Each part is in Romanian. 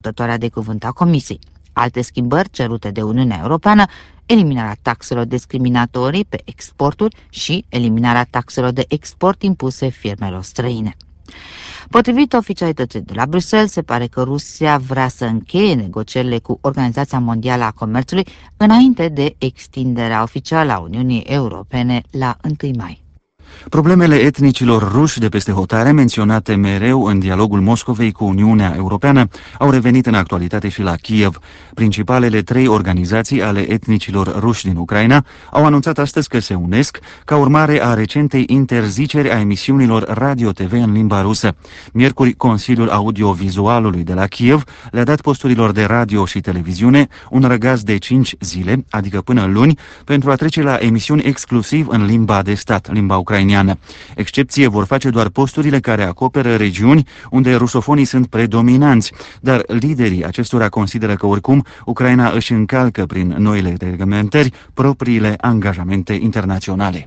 purtătoarea de cuvânt a Comisiei. Alte schimbări cerute de Uniunea Europeană: eliminarea taxelor discriminatorii pe exporturi și eliminarea taxelor de export impuse firmelor străine. Potrivit oficialității de la Bruxelles, se pare că Rusia vrea să încheie negocierile cu Organizația Mondială a Comerțului înainte de extinderea oficială a Uniunii Europene la 1 mai. Problemele etnicilor ruși de peste hotare, menționate mereu în dialogul Moscovei cu Uniunea Europeană, au revenit în actualitate și la Kiev. Principalele 3 organizații ale etnicilor ruși din Ucraina au anunțat astăzi că se unesc ca urmare a recentei interziceri a emisiunilor radio-TV în limba rusă. Miercuri, Consiliul Audiovizualului de la Kiev le-a dat posturilor de radio și televiziune un răgaz de 5 zile, adică până luni, pentru a trece la emisiuni exclusiv în limba de stat, limba ucraineană. Excepție vor face doar posturile care acoperă regiuni unde rusofonii sunt predominanți, dar liderii acestora consideră că oricum Ucraina își încalcă prin noile reglementări propriile angajamente internaționale.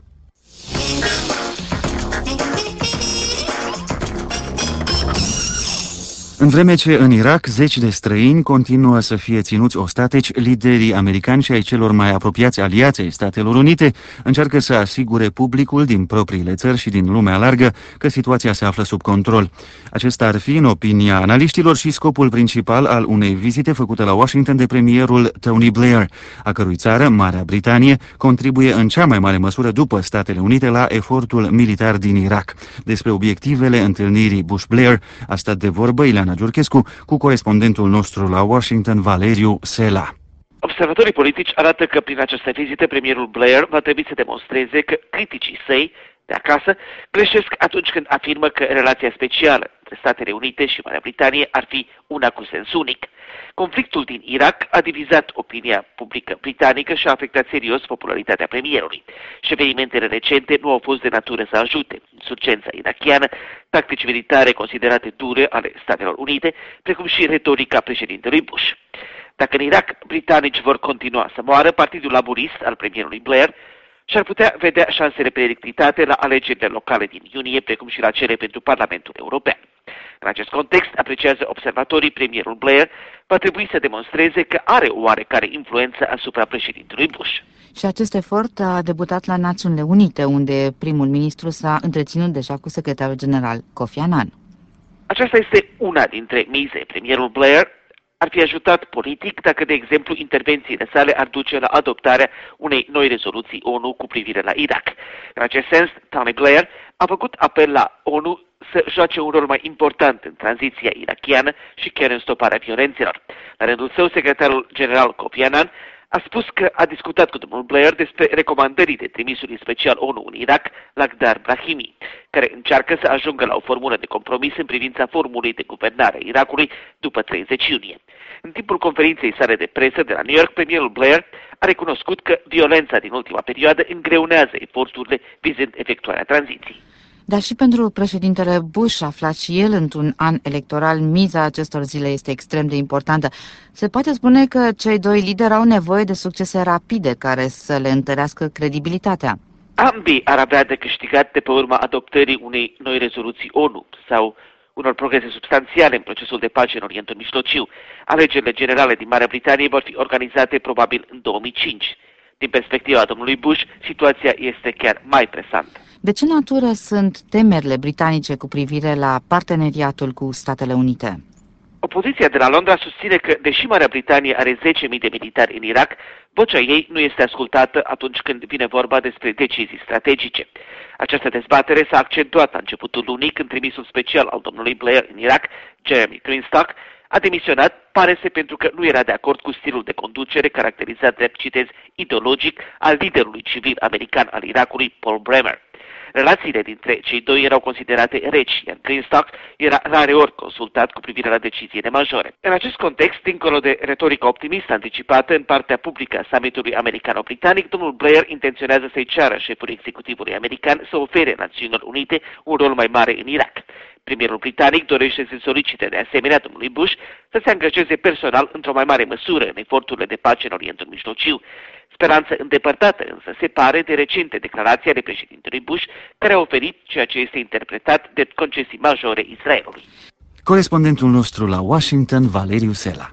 În vreme ce în Irak zeci de străini continuă să fie ținuți ostateci, liderii americani și ai celor mai apropiați aliați ai Statelor Unite încearcă să asigure publicul din propriile țări și din lumea largă că situația se află sub control. Acesta ar fi, în opinia analiștilor, și scopul principal al unei vizite făcute la Washington de premierul Tony Blair, a cărui țară, Marea Britanie, contribuie în cea mai mare măsură după Statele Unite la efortul militar din Irak. Despre obiectivele întâlnirii Bush-Blair a stat de vorbă Ileana Giurchescu cu corespondentul nostru la Washington, Valeriu Sela. Observatorii politici arată că prin această vizită premierul Blair va trebui să demonstreze că criticii săi de acasă greșesc atunci când afirmă că relația specială între Statele Unite și Marea Britanie ar fi una cu sens unic. Conflictul din Irak a divizat opinia publică britanică și a afectat serios popularitatea premierului. Și evenimentele recente nu au fost de natură să ajute. Insurgența irakiană, tactici militare considerate dure ale Statelor Unite, precum și retorica președintelui Bush. Dacă în Irak britanici vor continua să moară, Partidul Laburist al premierului Blair și-ar putea vedea șansele predictate la alegerile locale din iunie, precum și la cele pentru Parlamentul European. În acest context, apreciază observatorii, premierul Blair va trebui să demonstreze că are o oarecare influență asupra președintelui Bush. Și acest efort a debutat la Națiunile Unite, unde primul ministru s-a întreținut deja cu secretarul general Kofi Annan. Aceasta este una dintre mize. Premierul Blair ar fi ajutat politic dacă, de exemplu, intervențiile sale ar duce la adoptarea unei noi rezoluții ONU cu privire la Irak. În acest sens, Tony Blair a făcut apel la ONU să joace un rol mai important în tranziția irakiană și chiar în stoparea violențelor. La rândul său, secretarul general Kofi Annan a spus că a discutat cu domnul Blair despre recomandările trimisului special ONU în Irak, Lakhdar Brahimi, care încearcă să ajungă la o formulă de compromis în privința formulei de guvernare a Irakului după 30 iunie. În timpul conferinței sale de presă de la New York, premierul Blair a recunoscut că violența din ultima perioadă îngreunează eforturile vizând efectuarea tranziției. Dar și pentru președintele Bush, aflat și el într-un an electoral, miza acestor zile este extrem de importantă. Se poate spune că cei doi lideri au nevoie de succese rapide care să le întărească credibilitatea. Ambii ar avea de câștigat de pe urma adoptării unei noi rezoluții ONU sau unor progrese substanțiale în procesul de pace în Orientul Mijlociu. Alegerile generale din Marea Britanie vor fi organizate probabil în 2005. Din perspectiva domnului Bush, situația este chiar mai presantă. De ce natură sunt temerile britanice cu privire la parteneriatul cu Statele Unite? Opoziția de la Londra susține că, deși Marea Britanie are 10.000 de militari în Irak, vocea ei nu este ascultată atunci când vine vorba despre decizii strategice. Această dezbatere s-a accentuat la începutul lunii când trimisul special al domnului Blair în Irak, Jeremy Greenstock, a demisionat, pare-se pentru că nu era de acord cu stilul de conducere caracterizat drept, citez, ideologic al liderului civil american al Irakului, Paul Bremer. Relațiile dintre cei doi erau considerate reci, iar Greenstock era rareori consultat cu privire la deciziile majore. În acest context, dincolo de retorica optimistă anticipată în partea publică a summitului americano-britanic, domnul Blair intenționează să-i ceară șefului executivului american să ofere Națiunilor Unite un rol mai mare în Irak. Premierul britanic dorește să solicite de asemenea domnului Bush să se angajeze personal într-o mai mare măsură în eforturile de pace în Orientul Mijlociu. Speranță îndepărtată însă se pare de recente declarații ale președintelui Bush, care a oferit ceea ce este interpretat de concesii majore Israelului. Corespondentul nostru la Washington, Valeriu Sela.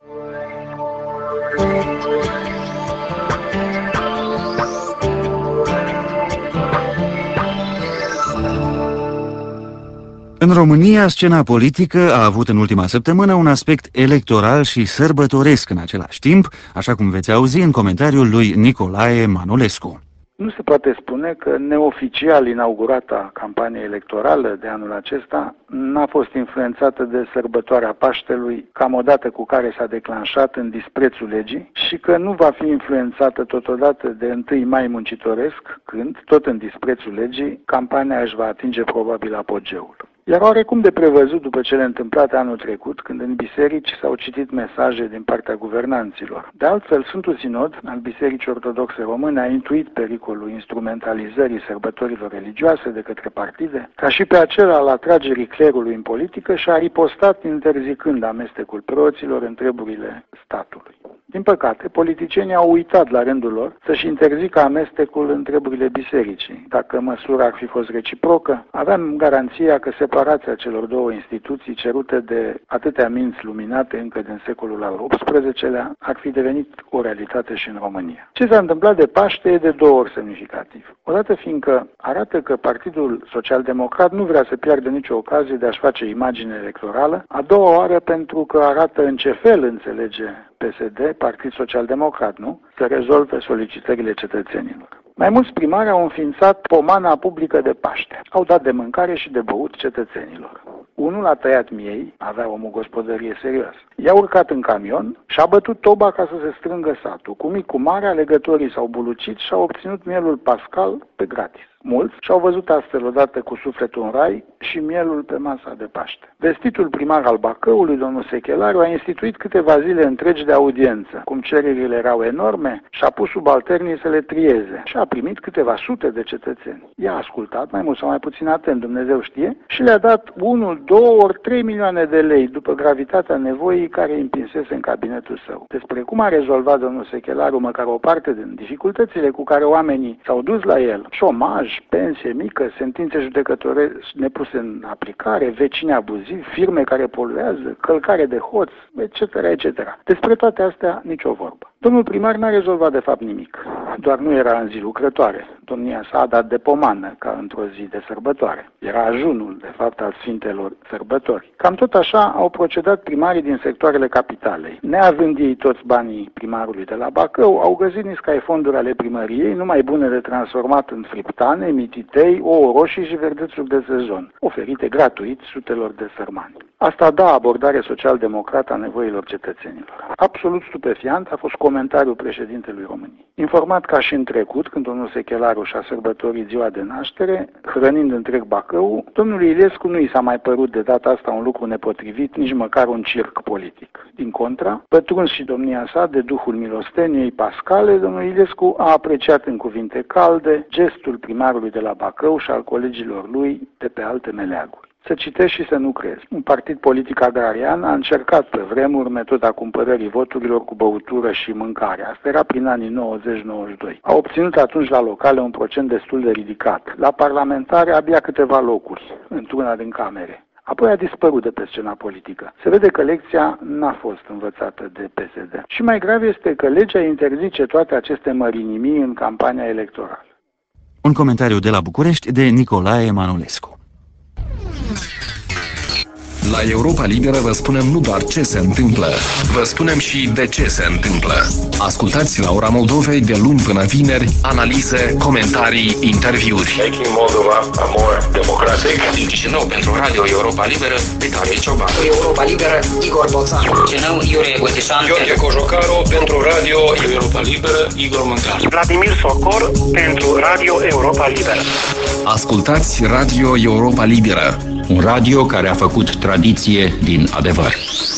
În România, scena politică a avut în ultima săptămână un aspect electoral și sărbătoresc în același timp, așa cum veți auzi în comentariul lui Nicolae Manolescu. Nu se poate spune că neoficial inaugurata campanie electorală de anul acesta n-a fost influențată de sărbătoarea Paștelui, cam odată cu care s-a declanșat în disprețul legii, și că nu va fi influențată totodată de 1 Mai muncitoresc, când, tot în disprețul legii, campania își va atinge probabil apogeul. Iar oarecum de prevăzut după cele întâmplate anul trecut, când în biserici s-au citit mesaje din partea guvernanților. De altfel, Sfântul Sinod al Bisericii Ortodoxe Române a intuit pericolul instrumentalizării sărbătorilor religioase de către partide, ca și pe acela al atragerii clerului în politică, și a ripostat interzicând amestecul preoților în treburile statului. Din păcate, politicienii au uitat la rândul lor să-și interzică amestecul în treburile bisericii. Dacă măsura ar fi fost reciprocă, aveam garanția că separația celor două instituții cerute de atâtea minți luminate încă din secolul al XVIII-lea ar fi devenit o realitate și în România. Ce s-a întâmplat de Paște e de două ori semnificativ. Odată fiindcă arată că Partidul Social-Democrat nu vrea să piardă nicio ocazie de a-și face imagine electorală, a doua oară pentru că arată în ce fel înțelege PSD, Partid Social-Democrat, nu? Să rezolve solicitările cetățenilor. Mai mulți primari au înființat pomana publică de Paște. Au dat de mâncare și de băut cetățenilor. Unul a tăiat miei, avea omul gospodărie serios. I-a urcat în camion și a bătut toba ca să se strângă satul. Cu mic cu mare, alegătorii s-au bulucit și au obținut mielul pascal pe gratis. Mulți și-au văzut astfel odată cu sufletul în rai și mielul pe masa de Paște. Vestitul primar al Bacăului, domnul Sechelariu, a instituit câteva zile întregi de audiență. Cum cererile erau enorme, și-a pus subalternii să le trieze și a primit câteva sute de cetățeni. I-a ascultat, mai mult sau mai puțin atent, Dumnezeu știe, și le-a dat 1, 2 ori 3 milioane de lei după gravitatea nevoii care îi împinsese în cabinetul său. Despre cum a rezolvat domnul Sechelariu măcar o parte din dificultățile cu care oamenii s-au dus la el, șomaj, pensie mică, sentințe judecătorești nepuse în aplicare, vecini abuzivi, firme care poluează, călcare de hoț, etc., etc. Despre toate astea nicio vorbă. Domnul primar n-a rezolvat de fapt nimic, doar nu era în zi lucrătoare. Domnia sa a dat de pomană ca într-o zi de sărbătoare. Era ajunul, de fapt, al Sfintelor Sărbători. Cam tot așa au procedat primarii din sectoarele capitalei. Neavând ei toți banii primarului de la Bacău, au găsit niscai fonduri ale primăriei, numai bune de transformat în friptane, mititei, ouă roșii și verdețuri de sezon, oferite gratuit sutelor de sărmani. Asta da abordare social-democrată a nevoilor cetățenilor. Absolut stupefiant a fost comentariul președintelui României. Informat ca și în trecut, când domnul Sechelariu și-a sărbătorit ziua de naștere, hrănind întreg Bacău, domnului Ilescu nu i s-a mai părut de data asta un lucru nepotrivit, nici măcar un circ politic. Din contra, pătruns și domnia sa de duhul milosteniei pascale, domnul Ilescu a apreciat în cuvinte calde gestul primarului de la Bacău și al colegilor lui de pe alte meleaguri. Să citești și să nu crezi. Un partid politic agrarian a încercat pe vremuri metoda cumpărării voturilor cu băutură și mâncare. Asta era prin anii 90-92. A obținut atunci la locale un procent destul de ridicat. La parlamentare abia câteva locuri, într-una din camere. Apoi a dispărut de pe scena politică. Se vede că lecția n-a fost învățată de PSD. Și mai grav este că legea interzice toate aceste mărinimii în campania electorală. Un comentariu de la București de Nicolae Manolescu. La Europa Liberă vă spunem nu doar ce se întâmplă, vă spunem și de ce se întâmplă. Ascultați la Ora Moldovei de luni până vineri analize, comentarii, interviuri. Making Moldova a more democratic. Din Chișinău pentru Radio Europa Liberă, Vitalie Cioban. Europa Liberă, Igor Boțan. Chișinău, Iurie Gotișan. Gheorghe Cojocaru pentru Radio Europa Liberă, Igor Mântar. Vladimir Socor pentru Radio Europa Liberă. Ascultați Radio Europa Liberă, un radio care a făcut tradiție din adevăr.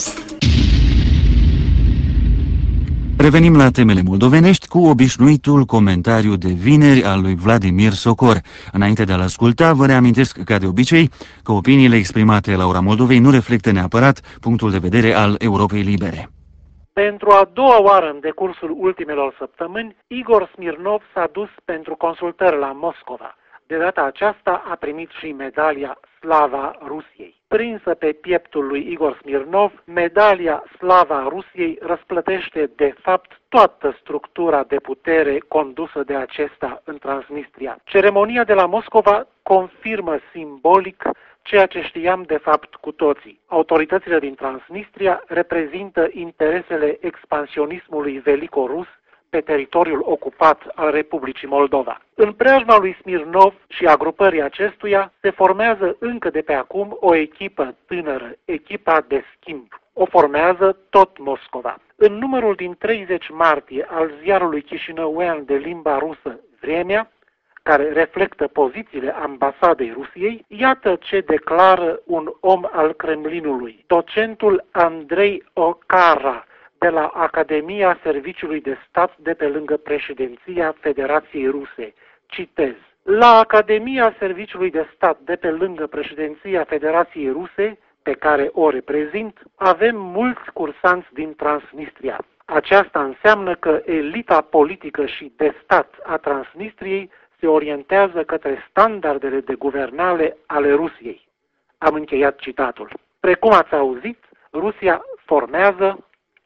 Revenim la temele moldovenești cu obișnuitul comentariu de vineri al lui Vladimir Socor. Înainte de a-l asculta, vă reamintesc ca de obicei că opiniile exprimate la Ora Moldovei nu reflectă neapărat punctul de vedere al Europei Libere. Pentru a doua oară în decursul ultimelor săptămâni, Igor Smirnov s-a dus pentru consultări la Moscova. De data aceasta a primit și medalia Slava Rusiei. Prinsă pe pieptul lui Igor Smirnov, medalia Slava Rusiei răsplătește de fapt toată structura de putere condusă de acesta în Transnistria. Ceremonia de la Moscova confirmă simbolic ceea ce știam de fapt cu toții. Autoritățile din Transnistria reprezintă interesele expansionismului velico-rus pe teritoriul ocupat al Republicii Moldova. În preajma lui Smirnov și a grupării acestuia se formează încă de pe acum o echipă tânără, echipa de schimb. O formează tot Moscova. În numărul din 30 martie al ziarului chișinăuean de limba rusă Vremea, care reflectă pozițiile ambasadei Rusiei, iată ce declară un om al Kremlinului, docentul Andrei Okara, de la Academia Serviciului de Stat de pe lângă președinția Federației Ruse. Citez. La Academia Serviciului de Stat de pe lângă președinția Federației Ruse, pe care o reprezint, avem mulți cursanți din Transnistria. Aceasta înseamnă că elita politică și de stat a Transnistriei se orientează către standardele de guvernare ale Rusiei. Am încheiat citatul. Precum ați auzit, Rusia formează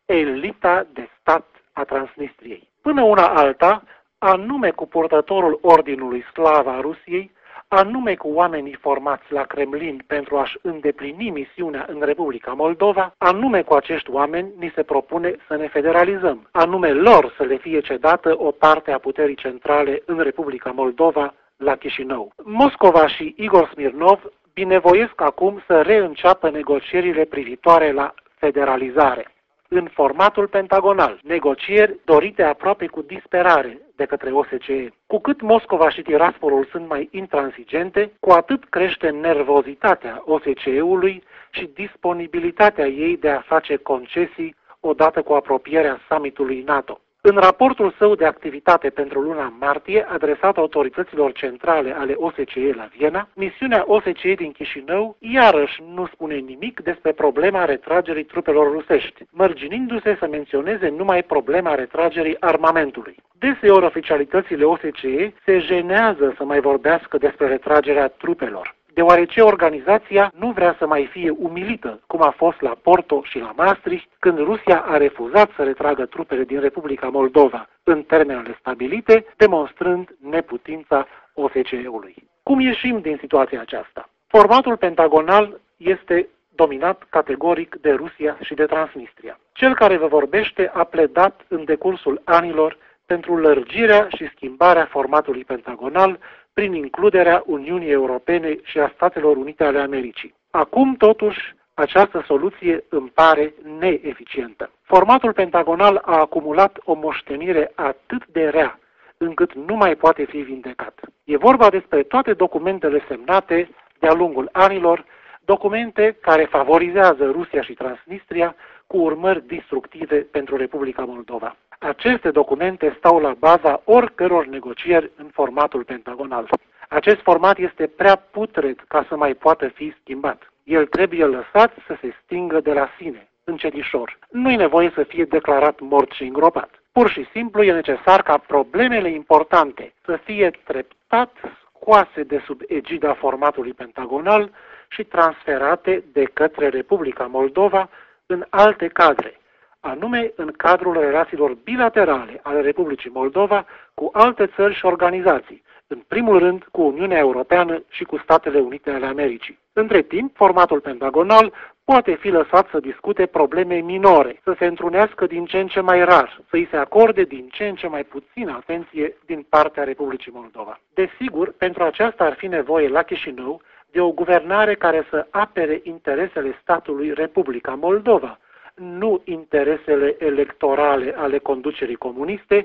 elita de stat a Transnistriei. Până una alta, anume cu purtătorul ordinului Slava Rusiei, anume cu oamenii formați la Kremlin pentru a-și îndeplini misiunea în Republica Moldova, anume cu acești oameni ni se propune să ne federalizăm, anume lor să le fie cedată o parte a puterii centrale în Republica Moldova la Chișinău. Moscova și Igor Smirnov binevoiesc acum să reînceapă negocierile privitoare la federalizare în formatul pentagonal, negocieri dorite aproape cu disperare de către OSCE. Cu cât Moscova și Tiraspolul sunt mai intransigente, cu atât crește nervozitatea OSCE-ului și disponibilitatea ei de a face concesii odată cu apropierea summitului NATO. În raportul său de activitate pentru luna martie, adresat autorităților centrale ale OSCE la Viena, misiunea OSCE din Chișinău iarăși nu spune nimic despre problema retragerii trupelor rusești, mărginindu-se să menționeze numai problema retragerii armamentului. Deseori oficialitățile OSCE se jenează să mai vorbească despre retragerea trupelor, deoarece organizația nu vrea să mai fie umilită, cum a fost la Porto și la Maastricht, când Rusia a refuzat să retragă trupele din Republica Moldova în termenele stabilite, demonstrând neputința OSCE-ului. Cum ieșim din situația aceasta? Formatul pentagonal este dominat categoric de Rusia și de Transnistria. Cel care vă vorbește a pledat în decursul anilor pentru lărgirea și schimbarea formatului pentagonal prin includerea Uniunii Europene și a Statelor Unite ale Americii. Acum, totuși, această soluție îmi pare neeficientă. Formatul pentagonal a acumulat o moștenire atât de rea, încât nu mai poate fi vindecat. E vorba despre toate documentele semnate de-a lungul anilor, documente care favorizează Rusia și Transnistria cu urmări destructive pentru Republica Moldova. Aceste documente stau la baza oricăror negocieri în formatul pentagonal. Acest format este prea putred ca să mai poată fi schimbat. El trebuie lăsat să se stingă de la sine, încetișor. Nu e nevoie să fie declarat mort și îngropat. Pur și simplu e necesar ca problemele importante să fie treptat scoase de sub egida formatului pentagonal și transferate de către Republica Moldova în alte cadre, anume în cadrul relațiilor bilaterale ale Republicii Moldova cu alte țări și organizații, în primul rând cu Uniunea Europeană și cu Statele Unite ale Americii. Între timp, formatul pentagonal poate fi lăsat să discute probleme minore, să se întrunească din ce în ce mai rar, să îi se acorde din ce în ce mai puțină atenție din partea Republicii Moldova. Desigur, pentru aceasta ar fi nevoie la Chișinău de o guvernare care să apere interesele statului Republica Moldova, nu interesele electorale ale conducerii comuniste,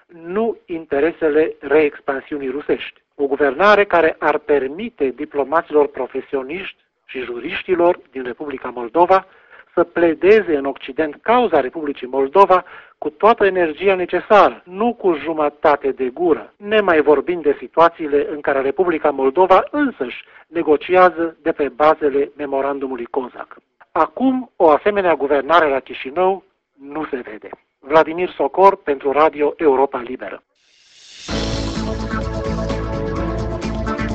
nu interesele reexpansiunii rusești. O guvernare care ar permite diplomaților profesioniști și juriștilor din Republica Moldova să pledeze în Occident cauza Republicii Moldova cu toată energia necesară, nu cu jumătate de gură, nemai vorbind de situațiile în care Republica Moldova însăși negociază de pe bazele memorandumului Cozac. Acum, o asemenea guvernare la Chișinău nu se vede. Vladimir Socor pentru Radio Europa Liberă.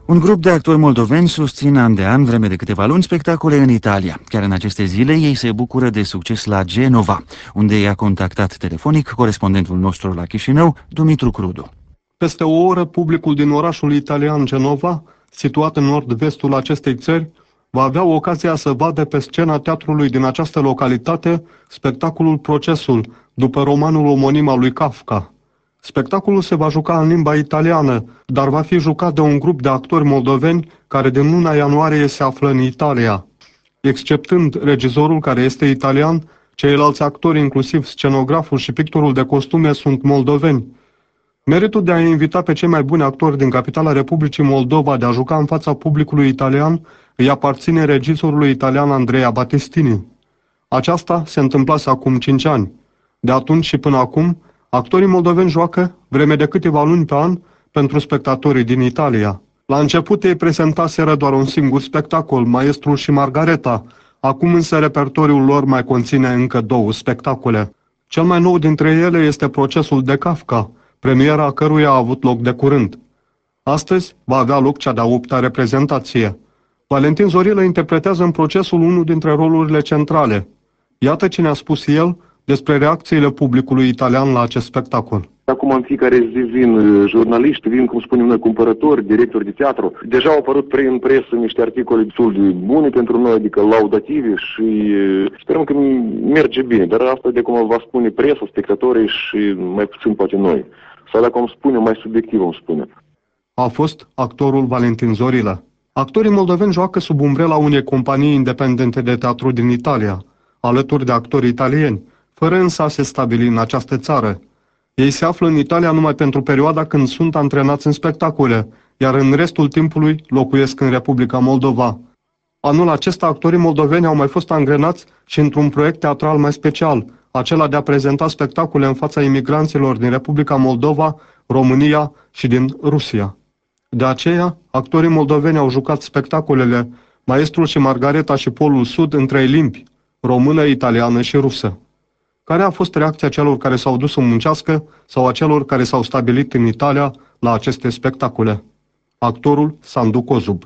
Un grup de actori moldoveni susțin an de an, vreme de câteva luni, spectacole în Italia. Chiar în aceste zile ei se bucură de succes la Genova, unde i-a contactat telefonic corespondentul nostru la Chișinău, Dumitru Crudu. Peste o oră, publicul din orașul italian Genova, situat în nord-vestul acestei țări, va avea ocazia să vadă pe scena teatrului din această localitate spectacolul Procesul, după romanul omonim al lui Kafka. Spectacolul se va juca în limba italiană, dar va fi jucat de un grup de actori moldoveni care din luna ianuarie se află în Italia. Exceptând regizorul, care este italian, ceilalți actori, inclusiv scenograful și pictorul de costume, sunt moldoveni. Meritul de a invita pe cei mai buni actori din capitala Republicii Moldova de a juca în fața publicului italian îi aparține regizorului italian Andrea Battistini. Aceasta se întâmplase acum 5 ani. De atunci și până acum, actorii moldoveni joacă, vreme de câteva luni pe an, pentru spectatorii din Italia. La început ei prezentaseră doar un singur spectacol, Maestrul și Margareta. Acum însă repertoriul lor mai conține încă 2 spectacole. Cel mai nou dintre ele este Procesul de Kafka, premiera căruia a avut loc de curând. Astăzi va avea loc cea de-a 8-a reprezentație. Valentin Zorilă interpretează în Procesul unul dintre rolurile centrale. Iată ce ne-a spus el despre reacțiile publicului italian la acest spectacol. Acum în fiecare zi vin jurnaliști, vin, cum spunem noi, cumpărători, directori de teatru. Deja au apărut în presă niște articole destul de bune pentru noi, adică laudative, și sperăm că merge bine. Dar asta de cum va spune presa, spectatorii și mai puțin poate noi. Sau dacă îmi spune, mai subiectiv îmi spune. A fost actorul Valentin Zorilă. Actorii moldoveni joacă sub umbrela unei companii independente de teatru din Italia, alături de actori italieni, fără însă a se stabili în această țară. Ei se află în Italia numai pentru perioada când sunt antrenați în spectacole, iar în restul timpului locuiesc în Republica Moldova. Anul acesta, actorii moldoveni au mai fost angrenați și într-un proiect teatral mai special, acela de a prezenta spectacole în fața imigranților din Republica Moldova, România și din Rusia. De aceea, actorii moldoveni au jucat spectacolele Maestrul și Margareta și Polul Sud în 3 limbi, română, italiană și rusă. Care a fost reacția celor care s-au dus să muncească sau a celor care s-au stabilit în Italia la aceste spectacole? Actorul Sandu Cozub.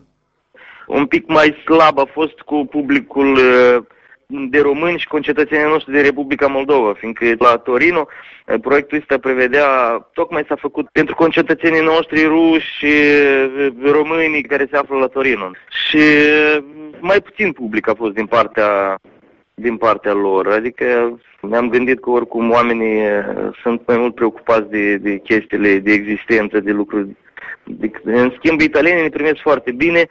Un pic mai slab a fost cu publicul de români și concetățenii noștri din Republica Moldova, fiindcă la Torino proiectul ăsta prevedea, tocmai s-a făcut pentru concetățenii noștri ruși și românii care se află la Torino. Și mai puțin public a fost din partea lor, adică mi-am gândit că oricum oamenii sunt mai mult preocupați de chestiile de existență, de lucruri. În schimb, italienii ne primesc foarte bine,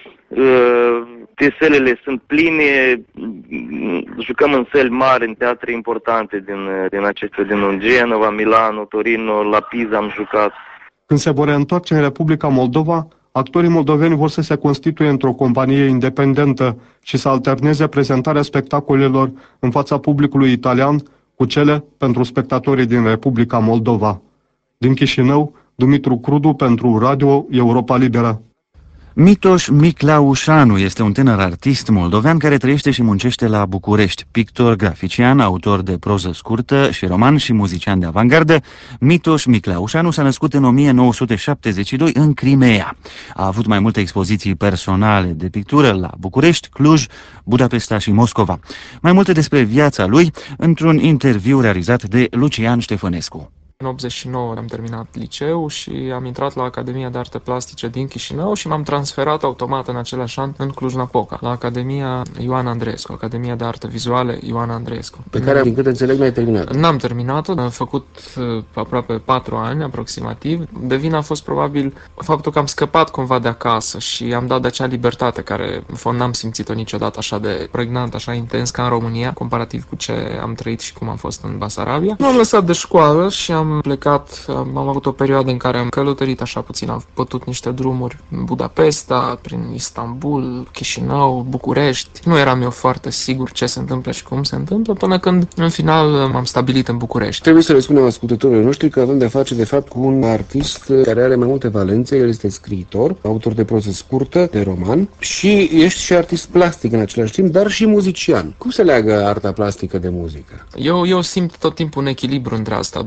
sălile sunt pline, jucăm în săli mari, în teatre importante din acestea, din Genova, Milano, Torino, la Pisa am jucat. Când se vor întoarce în Republica Moldova, actorii moldoveni vor să se constituie într-o companie independentă și să alterneze prezentarea spectacolelor în fața publicului italian cu cele pentru spectatorii din Republica Moldova. Din Chișinău, Dumitru Crudu pentru Radio Europa Liberă. Mitoș Miclaușanu este un tânăr artist moldovean care trăiește și muncește la București. Pictor, grafician, autor de proză scurtă și roman și muzician de avangardă, Mitoș Miclaușanu s-a născut în 1972 în Crimea. A avut mai multe expoziții personale de pictură la București, Cluj, Budapesta și Moscova. Mai multe despre viața lui într-un interviu realizat de Lucian Ștefănescu. În 89 am terminat liceu și am intrat la Academia de Arte Plastice din Chișinău și m-am transferat automat în același an în Cluj-Napoca, la Academia Ioan Andreescu, Academia de Arte Vizuale Ioan Andreescu. Pe care, din câte înțeleg, n-ai terminat. N-am terminat-o, am făcut aproape 4 ani aproximativ. De vină a fost probabil faptul că am scăpat cumva de acasă și am dat de acea libertate care, în fond, n-am simțit-o niciodată așa de pregnant, așa intens ca în România, comparativ cu ce am trăit și cum am fost în Basarabia. M-am lăsat de școală și am plecat, am avut o perioadă în care am călătorit așa puțin, am pătut niște drumuri în Budapesta, prin Istanbul, Chișinău, București. Nu eram eu foarte sigur ce se întâmplă și cum se întâmplă, până când în final m-am stabilit în București. Trebuie să le spunem ascultătorilor noștri că avem de face de fapt cu un artist care are mai multe valențe. El este scriitor, autor de proză scurtă, de roman și ești și artist plastic în același timp, dar și muzician. Cum se leagă arta plastică de muzică? Eu simt tot timpul un echilibru între astea două activități.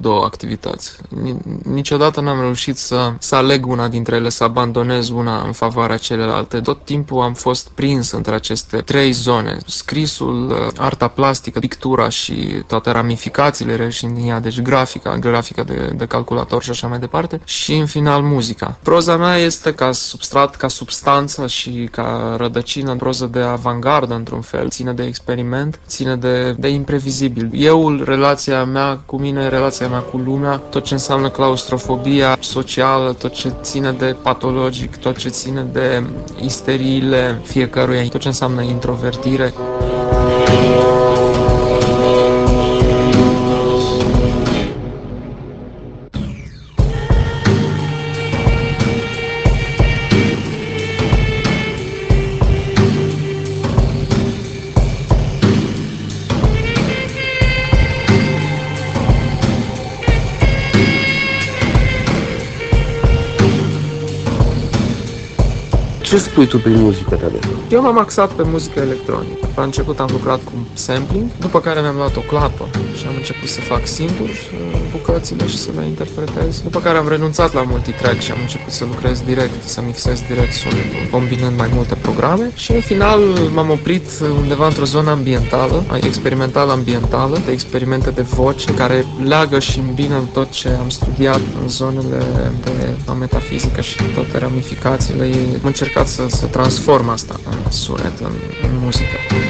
activități. Niciodată n-am reușit să aleg una dintre ele, să abandonez una în favoarea celelalte. Tot timpul am fost prins între aceste 3 zone. Scrisul, arta plastică, pictura și toate ramificațiile reșind din ea, deci grafica de calculator și așa mai departe. Și în final muzica. Proza mea este ca substrat, ca substanță și ca rădăcină, proză de avangardă într-un fel. Ține de experiment, ține de imprevizibil. Eu, relația mea cu mine, relația mea cu lumea, tot ce înseamnă claustrofobia socială, tot ce ține de patologic, tot ce ține de isteriile fiecăruia, tot ce înseamnă introvertire. Ce spui tu prin muzică, Tadeu? Eu m-am axat pe muzică electronică. La început am lucrat cu sampling, după care mi-am luat o clapă și am început să fac singur bucățile și să le interpretez. După care am renunțat la multitrack și am început să lucrez direct, să mixez direct sunetul, combinând mai multe programe. Și în final m-am oprit undeva într-o zonă ambientală, experimentală ambientală, de experimente de voce care leagă și îmbină tot ce am studiat în zonele de metafizică și toate ramificațiile. Am încercat să transform asta în sunet, în muzică.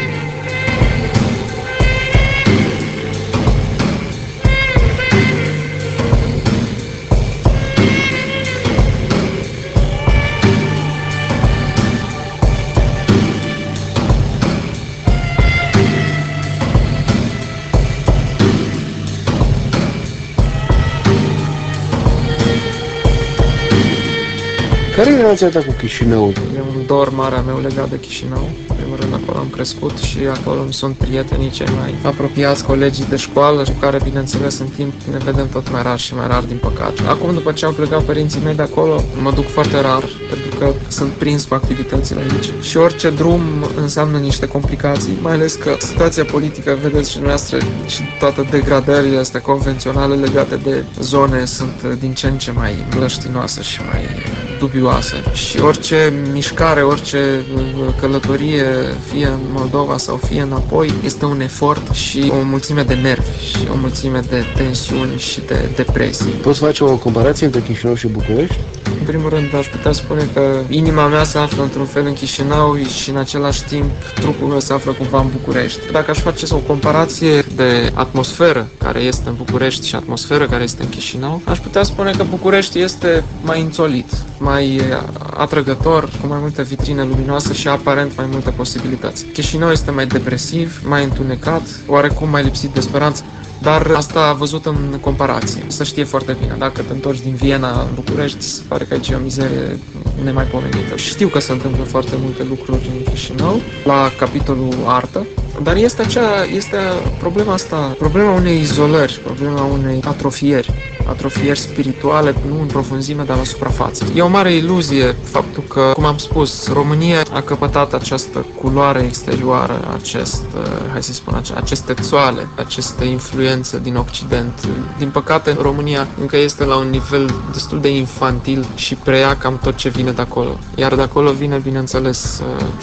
Care e relația ta cu Chișinău? E un dor mare a meu legat de Chișinău. În primul rând, acolo am crescut și acolo îmi sunt prietenii cei mai apropiați, colegii de școală, cu care, bineînțeles, în timp ne vedem tot mai rar și mai rar, din păcate. Acum, după ce au plecat părinții mei de acolo, mă duc foarte rar, pentru că sunt prins cu activitățile aici. Și orice drum înseamnă niște complicații, mai ales că situația politică, vedeți și dumneavoastră, și toate degradările astea convenționale legate de zone sunt din ce în ce mai mlăștinoase și mai dubioase. Și orice mișcare, orice călătorie, fie în Moldova sau fie înapoi, este un efort și o mulțime de nervi și o mulțime de tensiuni și de depresii. Poți face o comparație între Chișinău și București? În primul rând, aș putea spune că inima mea se află într-un fel în Chișinău și în același timp trupul meu se află cumva în București. Dacă aș face o comparație de atmosferă care este în București și atmosferă care este în Chișinău, aș putea spune că București este mai înțolit, mai atrăgător, cu mai multe vitrine luminoase și aparent mai multe posibilități. Chișinău este mai depresiv, mai întunecat, oarecum mai lipsit de speranță. Dar asta văzut în comparație. Se știe foarte bine. Dacă te întorci din Viena în București, se pare că aici e o mizerie nemaipomenită. Știu că se întâmplă foarte multe lucruri în Chișinău, la capitolul artă, dar este problema asta, problema unei izolări, problema unei atrofieri spirituale, nu în profunzime, dar la suprafață. E o mare iluzie faptul că, cum am spus, România a căpătat această culoare exterioară, aceste țoale, aceste influențe din Occident. Din păcate, România încă este la un nivel destul de infantil și preia cam tot ce vine de acolo. Iar de acolo vine, bineînțeles,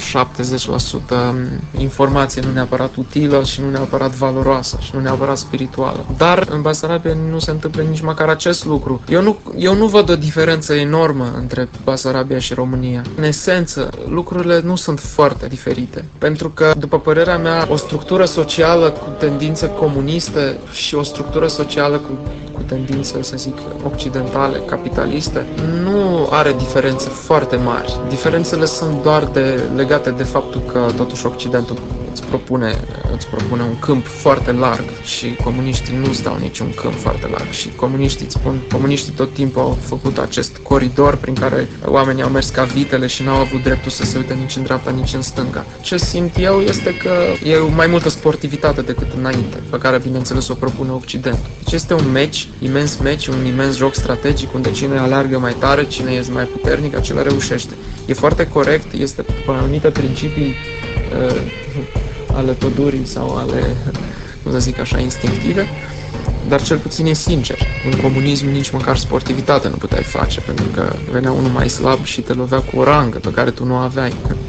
70% informație nu neapărat utilă și nu neapărat valoroasă și nu neapărat spirituală. Dar în Basarabia nu se întâmplă nici măcar acest lucru. Eu nu văd o diferență enormă între Basarabia și România. În esență, lucrurile nu sunt foarte diferite. Pentru că, după părerea mea, o structură socială cu tendințe comuniste și o structură socială cu tendințe, să zic, occidentale, capitaliste, nu are diferențe foarte mari. Diferențele sunt doar legate de faptul că, totuși, Occidentul îți propune un câmp foarte larg și comuniștii nu stau niciun câmp foarte larg. Și comuniștii tot timpul au făcut acest coridor prin care oamenii au mers ca vitele și n-au avut dreptul să se uite nici în dreapta, nici în stânga. Ce simt eu este că e mai multă sportivitate decât înainte, pe care, bineînțeles, o propune Occidentul. Deci este un un imens joc strategic, unde cine aleargă mai tare, cine este mai puternic, acela reușește. E foarte corect, este pe anumite principii ale pădurii sau ale, cum să zic așa, instinctive, dar cel puțin e sincer. În comunism nici măcar sportivitate nu puteai face, pentru că venea unul mai slab și te lovea cu o rangă pe care tu nu o aveai.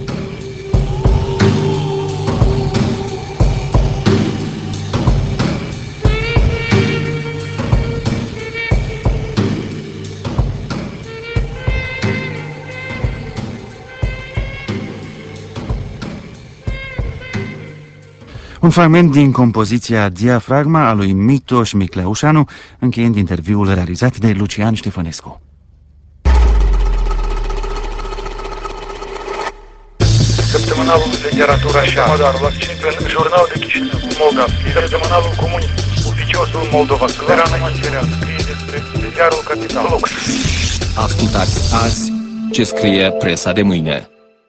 Un fragment din compoziția Diafragma a lui Mitoș Micleușanu, încheiind interviul realizat de Lucian Ștefănescu. Săptămânalul Literatura și Amadar, la în Jurnal de Chișinău, Moldavski, săptămânalul Comunist, Oficiosul Moldova, Cărana Măsărea, scrie despre ziarul Capital. Ascultați azi ce scrie presa de mâine.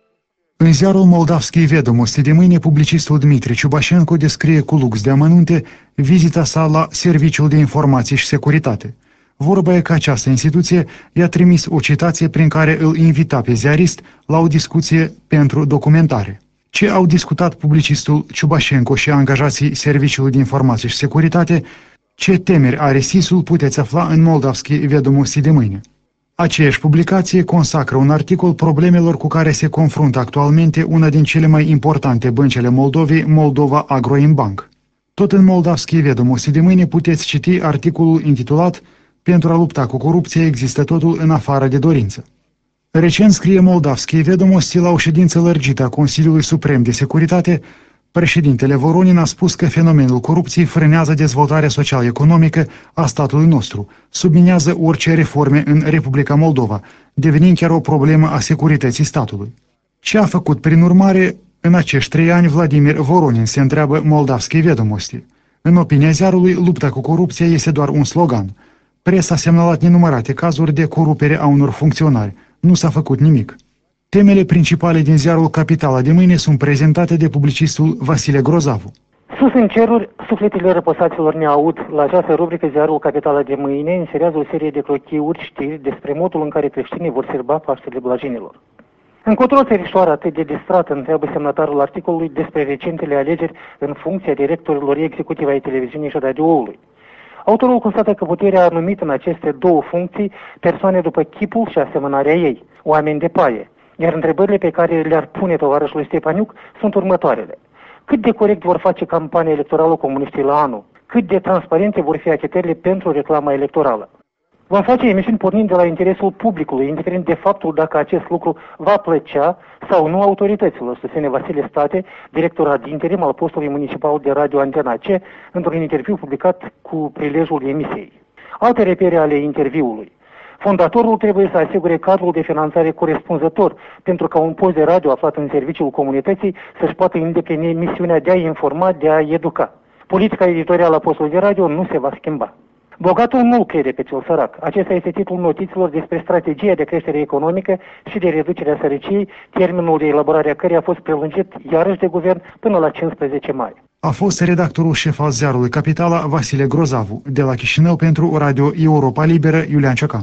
În ziarul Moldavski Vedomosti de mâine, publicistul Dmitri Ciubașenko descrie cu lux de amănunte vizita sa la Serviciul de Informații și Securitate. Vorba e că această instituție i-a trimis o citație prin care îl invita pe ziarist la o discuție pentru documentare. Ce au discutat publicistul Ciubașenko și angajații Serviciului de Informații și Securitate, ce temeri are SIS-ul, puteți afla în Moldavski Vedomosti de mâine. Aceeași publicație consacră un articol problemelor cu care se confruntă actualmente una din cele mai importante bănci ale Moldovei, Moldova Agroimbank. Tot în Moldavski Vedomosti de mâine puteți citi articolul intitulat Pentru a lupta cu corupția există totul în afară de dorință. Recent scrie Moldavski Vedomosti la o ședință lărgită a Consiliului Suprem de Securitate, președintele Voronin a spus că fenomenul corupției frânează dezvoltarea social-economică a statului nostru, subminează orice reforme în Republica Moldova, devenind chiar o problemă a securității statului. Ce a făcut, prin urmare, în acești 3 ani Vladimir Voronin, se întreabă Moldavski Vedomosti. În opinia ziarului, lupta cu corupția este doar un slogan. Presa a semnalat nenumărate cazuri de corupere a unor funcționari. Nu s-a făcut nimic. Temele principale din ziarul Capitala de mâine sunt prezentate de publicistul Vasile Grozavu. Sus în ceruri, sufletele răposaților ne aud. La această rubrică, ziarul Capitala de mâine inserează o serie de crochiuri, știri despre modul în care creștinii vor sărba Paștele Blajinilor. Încotro țărișoară atât de distrată, întreabă semnatarul articolului despre recentele alegeri în funcția directorilor executive ai televiziunii și radioului. Autorul constată că puterea a numit în aceste două funcții persoane după chipul și asemănarea ei, oameni de paie, iar întrebările pe care le-ar pune tovarășul Stepaniuc sunt următoarele. Cât de corect vor face campania electorală comuniștii la anul? Cât de transparente vor fi achitările pentru reclama electorală? Vom face emisiuni pornind de la interesul publicului, indiferent de faptul dacă acest lucru va plăcea sau nu autorităților, susține Vasile State, director ad interim al postului municipal de radio Antena C, într-un interviu publicat cu prilejul emisiei. Alte repere ale interviului. Fondatorul trebuie să asigure cadrul de finanțare corespunzător pentru ca un post de radio aflat în serviciul comunității să-și poată îndeplini misiunea de a informa, de a educa. Politica editorială a postului de radio nu se va schimba. Bogatul nu crede pe cel sărac. Acesta este titlul notiților despre strategia de creștere economică și de reducere a sărăciei, termenul de elaborare a căreia a fost prelungit iarăși de guvern până la 15 mai. A fost redactorul șef al ziarului Capitala, Vasile Grozavu, de la Chișinău pentru Radio Europa Liberă, Iulian Ciocan.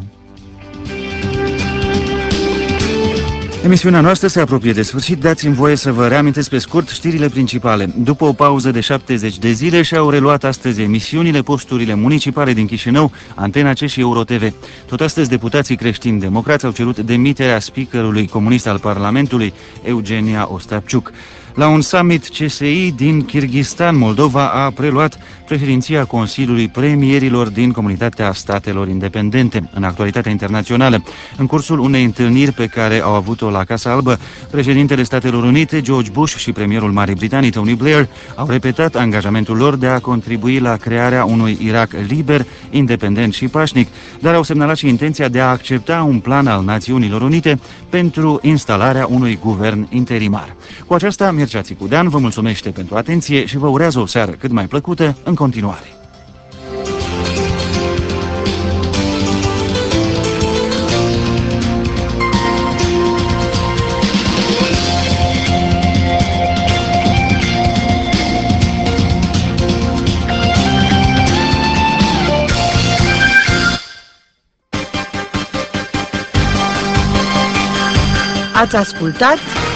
Emisiunea noastră se apropie de sfârșit, dați-mi voie să vă reamintesc pe scurt știrile principale. După o pauză de 70 de zile și-au reluat astăzi emisiunile posturile municipale din Chișinău, Antena C și EuroTV. Tot astăzi deputații creștini-democrați au cerut demiterea speakerului comunist al Parlamentului, Eugenia Ostapciuc. La un summit CSI din Kyrgyzstan, Moldova a preluat președinția Consiliului Premierilor din Comunitatea Statelor Independente. În actualitatea internațională, în cursul unei întâlniri pe care au avut-o la Casa Albă, președintele Statelor Unite, George Bush, și premierul Marii Britanii, Tony Blair, au repetat angajamentul lor de a contribui la crearea unui Irak liber, independent și pașnic, dar au semnalat și intenția de a accepta un plan al Națiunilor Unite pentru instalarea unui guvern interimar. Cu aceasta, Mircea Țicudean vă mulțumește pentru atenție și vă urează o seară cât mai plăcută în continuare. Ați ascultat